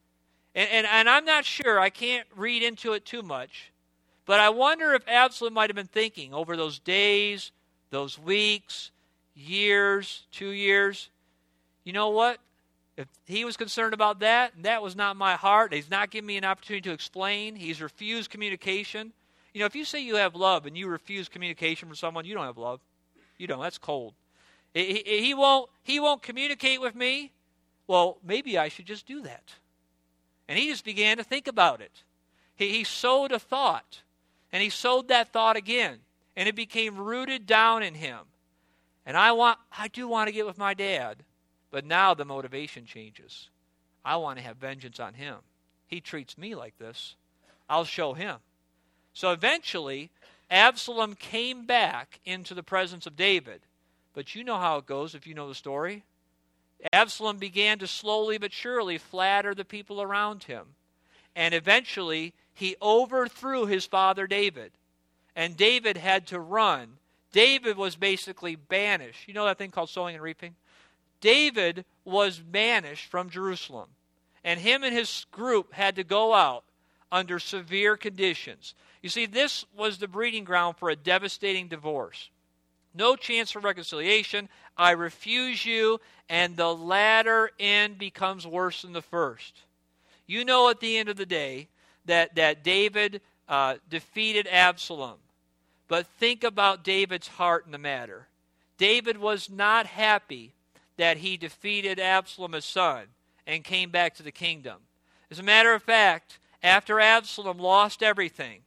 S1: And, and, and I'm not sure, I can't read into it too much, but I wonder if Absalom might have been thinking over those days, those weeks, years, two years, you know what? If he was concerned about that, and that was not my heart, he's not giving me an opportunity to explain, he's refused communication. You know, if you say you have love and you refuse communication from someone, you don't have love. You don't. That's cold. He, he, he won't, he won't communicate with me. Well, maybe I should just do that. And he just began to think about it. He, he sowed a thought, and he sowed that thought again, and it became rooted down in him. And I want, I do want to get with my dad, but now the motivation changes. I want to have vengeance on him. He treats me like this. I'll show him. So eventually, Absalom came back into the presence of David. But you know how it goes if you know the story. Absalom began to slowly but surely flatter the people around him. And eventually, he overthrew his father David. And David had to run. David was basically banished. You know that thing called sowing and reaping? David was banished from Jerusalem. And him and his group had to go out under severe conditions. You see, this was the breeding ground for a devastating divorce. No chance for reconciliation. I refuse you, and the latter end becomes worse than the first. You know at the end of the day that, that David uh, defeated Absalom. But think about David's heart in the matter. David was not happy that he defeated Absalom, his son, and came back to the kingdom. As a matter of fact, after Absalom lost everything,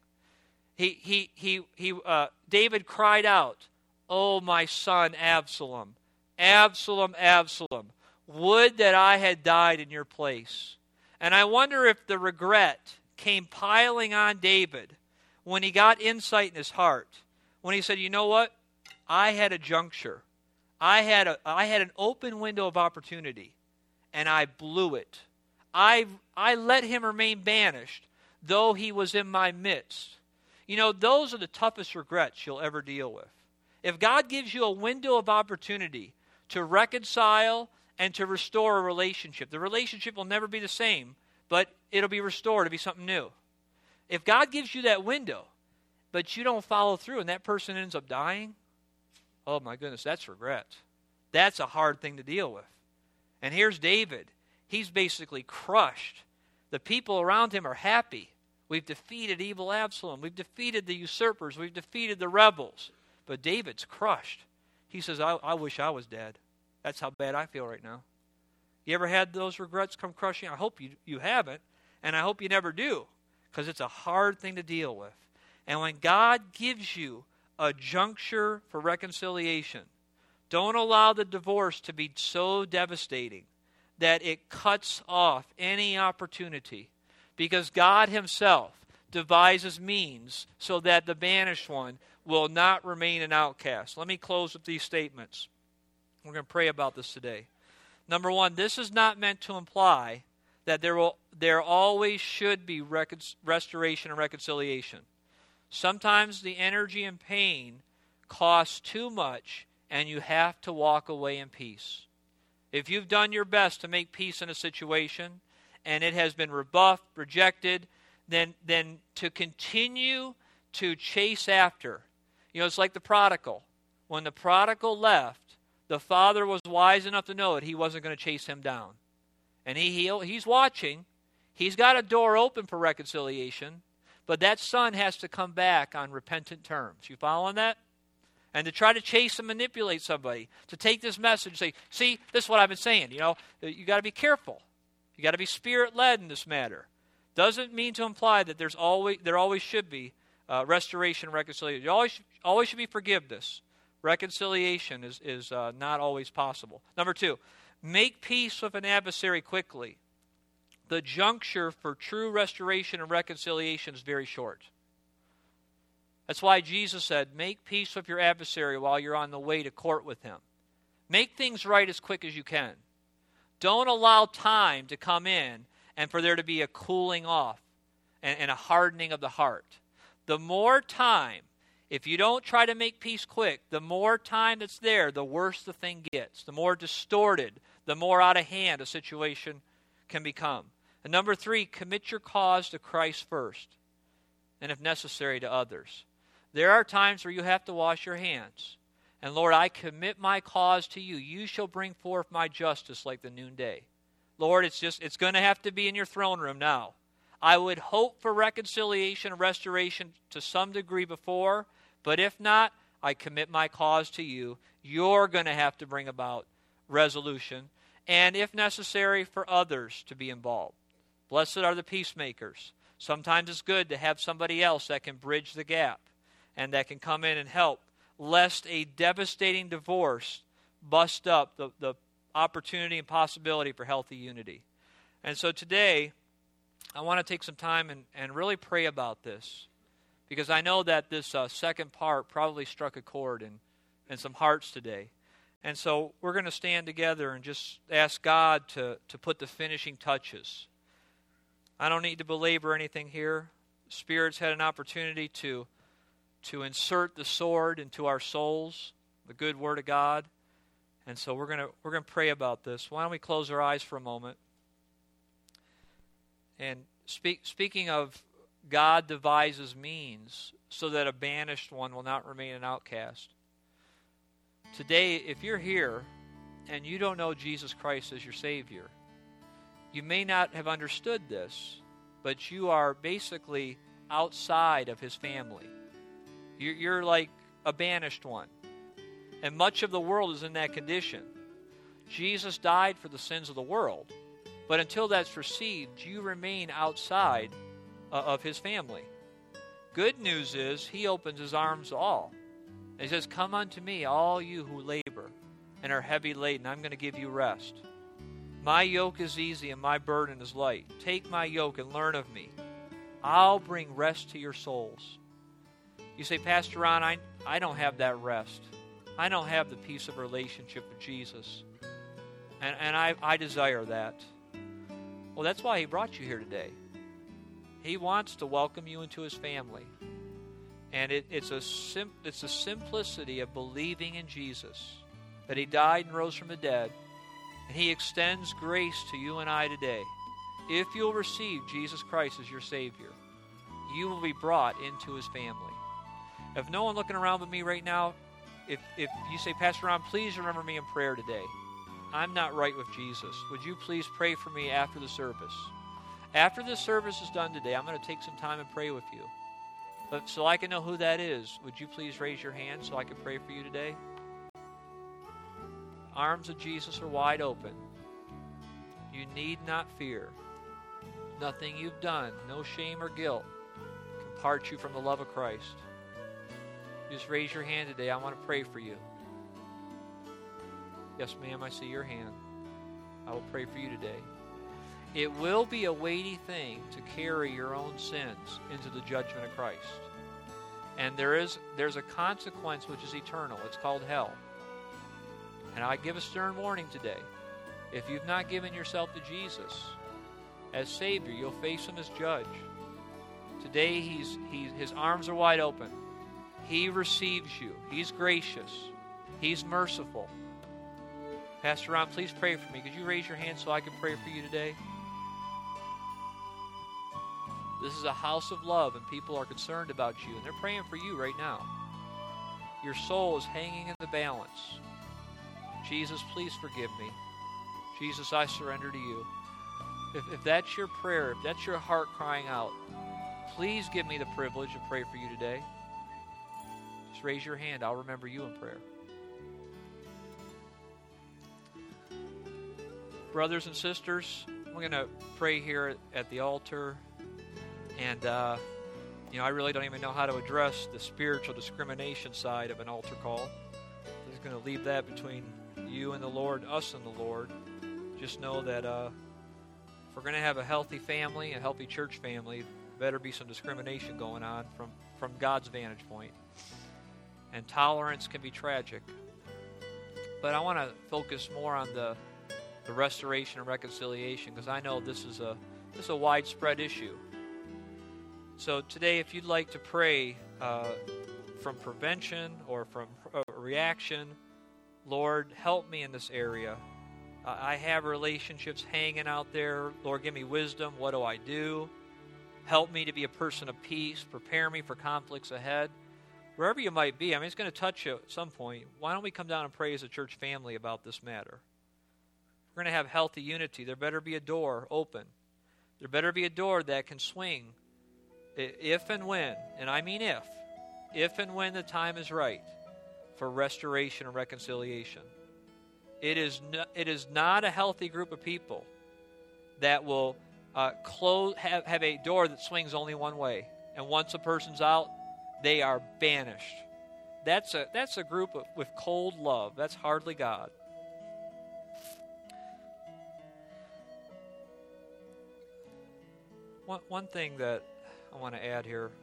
S1: he he he he uh, David cried out, "Oh, my son Absalom, Absalom, Absalom, would that I had died in your place." And I wonder if the regret came piling on David when he got insight in his heart, when he said, "You know what? I had a juncture. I had a I had an open window of opportunity, and I blew it. I I let him remain banished, though he was in my midst." You know, those are the toughest regrets you'll ever deal with. If God gives you a window of opportunity to reconcile and to restore a relationship, the relationship will never be the same, but it'll be restored. It'll be something new. If God gives you that window, but you don't follow through and that person ends up dying, oh my goodness, that's regret. That's a hard thing to deal with. And here's David. He's basically crushed. The people around him are happy. We've defeated evil Absalom. We've defeated the usurpers. We've defeated the rebels. But David's crushed. He says, I, I wish I was dead. That's how bad I feel right now. You ever had those regrets come crushing? I hope you, you haven't, and I hope you never do, because it's a hard thing to deal with. And when God gives you a juncture for reconciliation, Don't allow the divorce to be so devastating that it cuts off any opportunity, because God himself devises means so that the banished one will not remain an outcast. Let me close with these statements. We're going to pray about this today. Number one, this is not meant to imply that there will there always should be recon- restoration and reconciliation. Sometimes the energy and pain costs too much, and you have to walk away in peace. If you've done your best to make peace in a situation, and it has been rebuffed, rejected, then, then to continue to chase after. You know, it's like the prodigal. When the prodigal left, the father was wise enough to know that he wasn't going to chase him down. And he, he he's watching. He's got a door open for reconciliation, but that son has to come back on repentant terms. You following that? And to try to chase and manipulate somebody, to take this message and say, see, this is what I've been saying. You know, you got to be careful. You got to be spirit-led in this matter. Doesn't mean to imply that there's always there always should be uh, restoration and reconciliation. You always always should be forgiveness. Reconciliation is is uh, not always possible. Number two, make peace with an adversary quickly. The juncture for true restoration and reconciliation is very short. That's why Jesus said, make peace with your adversary while you're on the way to court with him. Make things right as quick as you can. Don't allow time to come in and for there to be a cooling off and, and a hardening of the heart. The more time, if you don't try to make peace quick, the more time that's there, the worse the thing gets. The more distorted, the more out of hand a situation can become. And number three, commit your cause to Christ first, and if necessary, to others. There are times where you have to wash your hands. And Lord, I commit my cause to you. You shall bring forth my justice like the noonday. Lord, it's just it's going to have to be in your throne room now. I would hope for reconciliation and restoration to some degree before, but if not, I commit my cause to you. You're going to have to bring about resolution, and if necessary, for others to be involved. Blessed are the peacemakers. Sometimes it's good to have somebody else that can bridge the gap and that can come in and help, lest a devastating divorce bust up the, the opportunity and possibility for healthy unity. And so today, I want to take some time and, and really pray about this, because I know that this uh, second part probably struck a chord in, in some hearts today. And so we're going to stand together and just ask God to, to put the finishing touches. I don't need to belabor anything here. Spirit's had an opportunity to, to insert the sword into our souls, the good word of God. And so we're going to we're going to pray about this. Why don't we close our eyes for a moment? And speak, speaking of God devises means so that a banished one will not remain an outcast. Today, if you're here and you don't know Jesus Christ as your Savior, you may not have understood this, but you are basically outside of His family. You're, you're like a banished one. And much of the world is in that condition. Jesus died for the sins of the world, but until that's received, you remain outside uh, of His family. Good news is He opens His arms to all. And He says, come unto me, all you who labor and are heavy laden. I'm going to give you rest. My yoke is easy and my burden is light. Take my yoke and learn of me. I'll bring rest to your souls. You say, Pastor Ron, I, I don't have that rest. I don't have the peace of relationship with Jesus. And, and I, I desire that. Well, that's why He brought you here today. He wants to welcome you into His family. And it, it's, a sim, it's a simplicity of believing in Jesus, that He died and rose from the dead. And He extends grace to you and I today. If you'll receive Jesus Christ as your Savior, you will be brought into His family. If no one looking around with me right now, if, if you say, Pastor Ron, please remember me in prayer today. I'm not right with Jesus. Would you please pray for me after the service? After the service is done today, I'm going to take some time and pray with you. But so I can know who that is, would you please raise your hand so I can pray for you today? Arms of Jesus are wide open. You need not fear. Nothing you've done, no shame or guilt, can part you from the love of Christ. Just raise your hand today. I want to pray for you. Yes, ma'am, I see your hand. I will pray for you today. It will be a weighty thing to carry your own sins into the judgment of Christ. And there is there's a consequence which is eternal. It's called hell. And I give a stern warning today. If you've not given yourself to Jesus as Savior, you'll face Him as judge. Today, he's, he's, his arms are wide open. He receives you. He's gracious. He's merciful. Pastor Ron, please pray for me. Could you raise your hand so I can pray for you today? This is a house of love, and people are concerned about you, and they're praying for you right now. Your soul is hanging in the balance. Jesus, please forgive me. Jesus, I surrender to you. If, if that's your prayer, if that's your heart crying out, please give me the privilege to pray for you today. Just raise your hand. I'll remember you in prayer. Brothers and sisters, we're going to pray here at the altar. And, uh, you know, I really don't even know how to address the spiritual discrimination side of an altar call. I'm just going to leave that between you and the Lord, us and the Lord. Just know that uh, if we're going to have a healthy family, a healthy church family, better be some discrimination going on from, from God's vantage point. And tolerance can be tragic. But I want to focus more on the, the restoration and reconciliation, because I know this is a this is a widespread issue. So today, if you'd like to pray uh, from prevention or from uh, reaction, Lord, help me in this area. Uh, I have relationships hanging out there. Lord, give me wisdom. What do I do? Help me to be a person of peace. Prepare me for conflicts ahead. Wherever you might be, I mean, it's going to touch you at some point. Why don't we come down and pray as a church family about this matter? We're going to have healthy unity. There better be a door open. There better be a door that can swing if and when, and I mean if, if and when the time is right for restoration and reconciliation. It is no, it is not a healthy group of people that will uh, close have, have a door that swings only one way, and once a person's out, they are banished. That's a that's a group of, with cold love. That's hardly God. One one thing that I want to add here.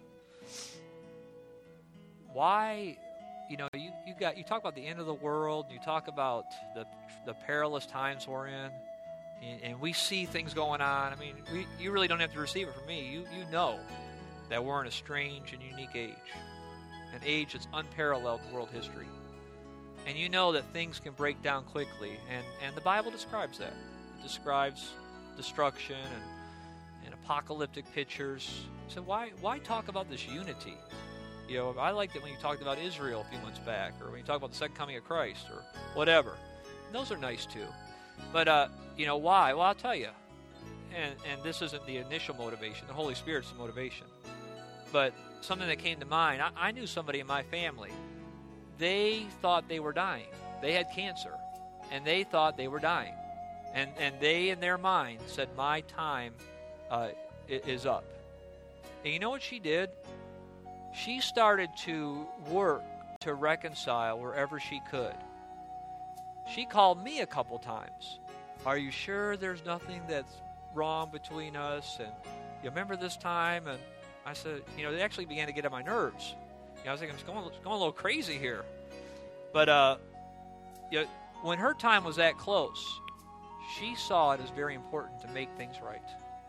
S1: Why, you know, you, you got you talk about the end of the world, you talk about the the perilous times we're in, and, and we see things going on. I mean, we, you really don't have to receive it from me. You you know that we're in a strange and unique age, an age that's unparalleled in world history. And you know that things can break down quickly, and, and the Bible describes that. It describes destruction and and apocalyptic pictures. So why why talk about this unity? You know, I liked it when you talked about Israel a few months back, or when you talk about the second coming of Christ, or whatever. And those are nice too. But, uh, you know, why? Well, I'll tell you. And, and this isn't the initial motivation. The Holy Spirit's the motivation. But something that came to mind, I, I knew somebody in my family. They thought they were dying. They had cancer, and they thought they were dying. And, and they, in their mind, said, my time uh, is up. And you know what she did? She started to work to reconcile wherever she could. She called me a couple times. Are you sure there's nothing that's wrong between us? And you remember this time? And I said, you know, it actually began to get on my nerves. You know, I was thinking, it's going, it's going a little crazy here. But uh, you know, when her time was that close, she saw it as very important to make things right.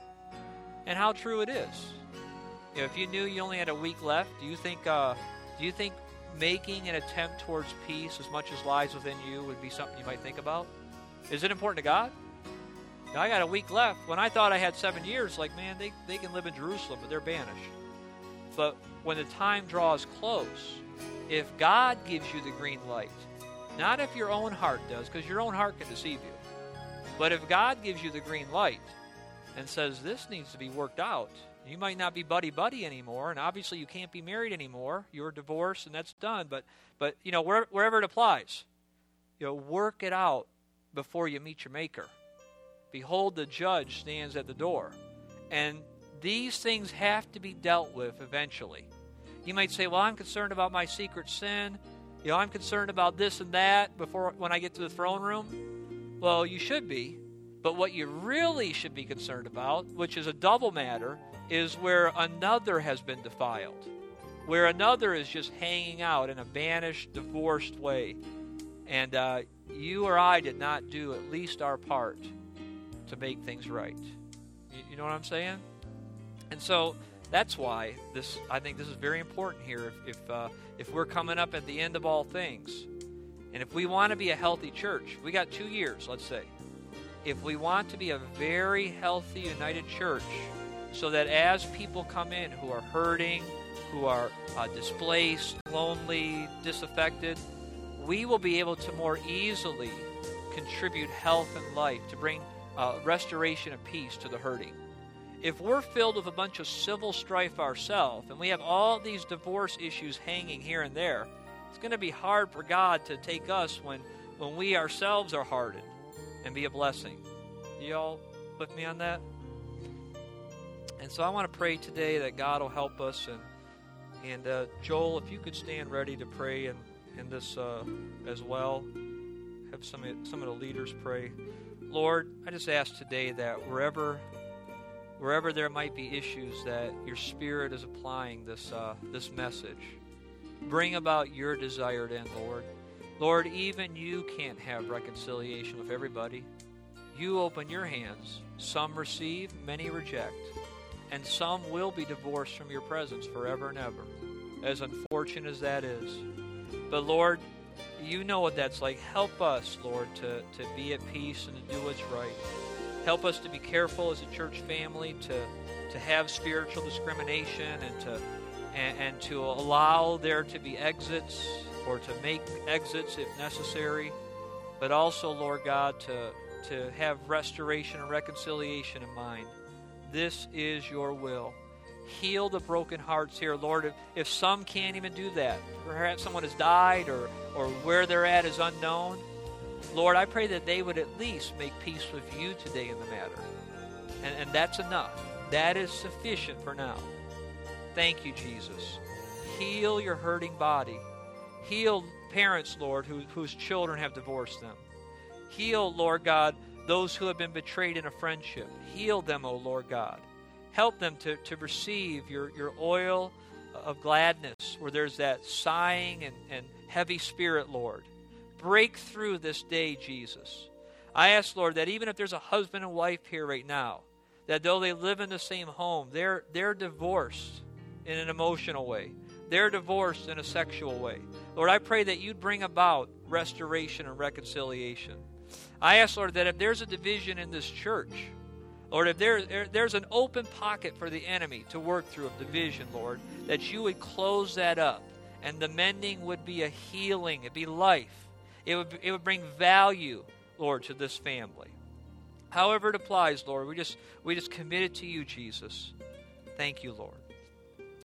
S1: And how true it is. You know, if you knew you only had a week left, do you think uh, do you think making an attempt towards peace as much as lies within you would be something you might think about? Is it important to God? Now, I got a week left. When I thought I had seven years, like, man, they, they can live in Jerusalem, but they're banished. But when the time draws close, if God gives you the green light, not if your own heart does, because your own heart can deceive you, but if God gives you the green light and says this needs to be worked out, you might not be buddy-buddy anymore, and obviously you can't be married anymore. You're divorced, and that's done. But, but you know, where, wherever it applies, you know, work it out before you meet your Maker. Behold, the judge stands at the door. And these things have to be dealt with eventually. You might say, well, I'm concerned about my secret sin. You know, I'm concerned about this and that before when I get to the throne room. Well, you should be. But what you really should be concerned about, which is a double matter, is where another has been defiled, where another is just hanging out in a banished, divorced way. And uh, you or I did not do at least our part to make things right. You, you know what I'm saying? And so that's why this. I think this is very important here. If if, uh, if we're coming up at the end of all things, and if we want to be a healthy church, we got two years, let's say. If we want to be a very healthy, united church, so that as people come in who are hurting, who are uh, displaced, lonely, disaffected, we will be able to more easily contribute health and life to bring uh, restoration and peace to the hurting. If we're filled with a bunch of civil strife ourselves, and we have all these divorce issues hanging here and there, it's going to be hard for God to take us when, when we ourselves are hardened and be a blessing. You all with me on that? And so I want to pray today that God will help us. And and uh, Joel, if you could stand ready to pray in, in this uh, as well. Have some, some of the leaders pray. Lord, I just ask today that wherever wherever there might be issues that your Spirit is applying this uh, this message, bring about your desired end, Lord. Lord, even you can't have reconciliation with everybody. You open your hands. Some receive, many reject. And some will be divorced from your presence forever and ever, as unfortunate as that is. But Lord, you know what that's like. Help us, Lord, to, to be at peace and to do what's right. Help us to be careful as a church family to, to have spiritual discrimination and to and, and to allow there to be exits, or to make exits if necessary, but also, Lord God, to, to have restoration and reconciliation in mind. This is your will. Heal the broken hearts here, Lord. If, if some can't even do that, perhaps someone has died or, or where they're at is unknown, Lord, I pray that they would at least make peace with you today in the matter. And, and that's enough. That is sufficient for now. Thank you, Jesus. Heal your hurting body. Heal parents, Lord, who, whose children have divorced them. Heal, Lord God, those who have been betrayed in a friendship. Heal them, O Lord God. Help them to, to receive your, your oil of gladness where there's that sighing and, and heavy spirit, Lord. Break through this day, Jesus. I ask, Lord, that even if there's a husband and wife here right now, that though they live in the same home, they're, they're divorced in an emotional way. They're divorced in a sexual way. Lord, I pray that you'd bring about restoration and reconciliation. I ask, Lord, that if there's a division in this church, Lord, if there, there, there's an open pocket for the enemy to work through of division, Lord, that you would close that up, and the mending would be a healing. It'd be life. It would, it would bring value, Lord, to this family. However it applies, Lord, we just, we just commit it to you, Jesus. Thank you, Lord.